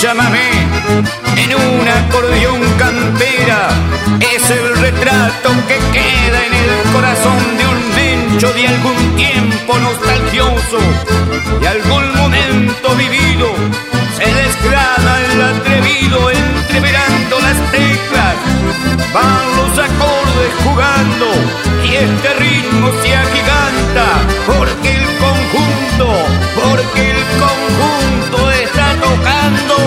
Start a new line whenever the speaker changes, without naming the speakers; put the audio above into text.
chamamé en un acordeón campera. Es el retrato que queda en el corazón de un mencho de algún tiempo nostalgioso, de algún momento vivido. Se desgrana el atrevido entreverando las teclas, van los acordes jugando y este ritmo se agiganta, porque el conjunto está tocando.